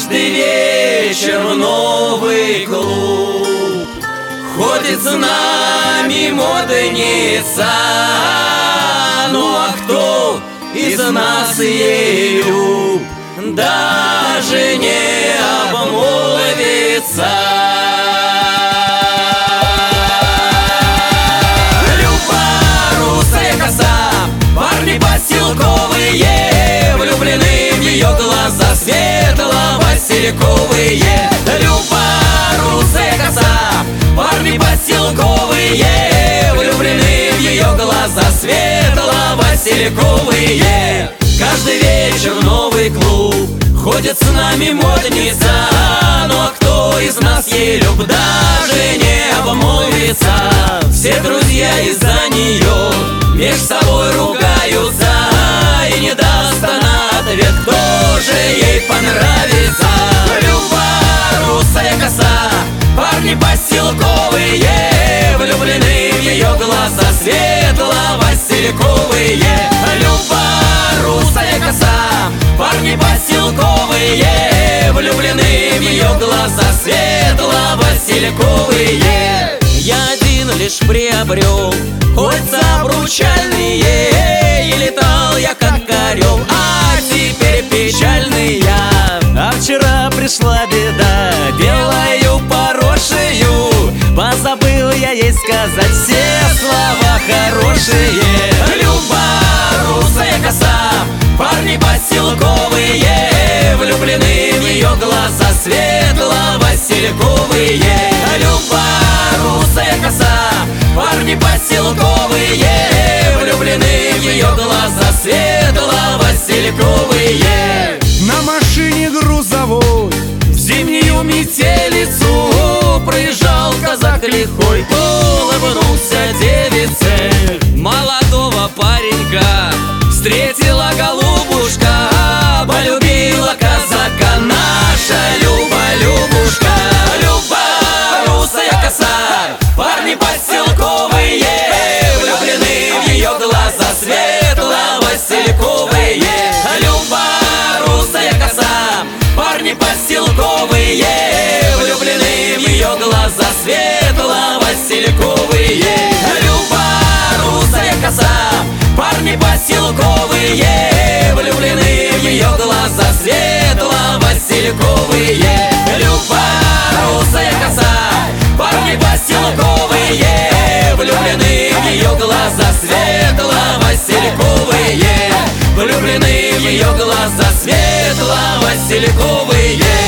каждый вечер в новый клуб. Ходит с нами модница, ну а кто из нас ею даже не обмолвится? Люба, русая коса, парни поселковые, влюблены в ее глаза светло-васильковые. Люба, русая коса, парни поселковые, влюблены в ее глаза светло-васильковые. Каждый вечер в новый клуб ходит с нами модница, ну а кто из нас ей люб даже не обмолвится? Все друзья из-за нее меж собой ругаются, и не даст она ответ, кто же ей понравится. Люба, русая коса, парни поселковые, влюблены в ее глаза светло-васильковые. Люба, русая коса, парни поселковые, влюблены в ее глаза светло-васильковые. Я один лишь приобрел кольца обручальные, и летал я как орел, а теперь печальный я. А вчера пришла беда, белою поросшую, позабыл я ей сказать все слова хорошие. Люба, русая коса, парни поселковые, влюблены в ее глаза светло-васильковые. Люба, русая коса, парни поселковые, влюблены в ее глаза светло-васильковые. На машине грузовой В зимнюю метелицу проезжал казак лихой, улыбнулся девице. Молодого паренька встретила голубушка, полюбила казака наша Люба-Любушка. Люба, русая коса, парни поселковые, влюблены в ее глаза светло-васильковые. Люба, русая коса, парни поселковые, влюблены в ее глаза светло-васильковые. Люба, русая коса, парни поселковые, влюблены в ее глаза светло-васильковые. Люба, русая коса, парни поселковые, влюблены в ее глаза светло-васильковые, влюблены в ее глаза светло-васильковые.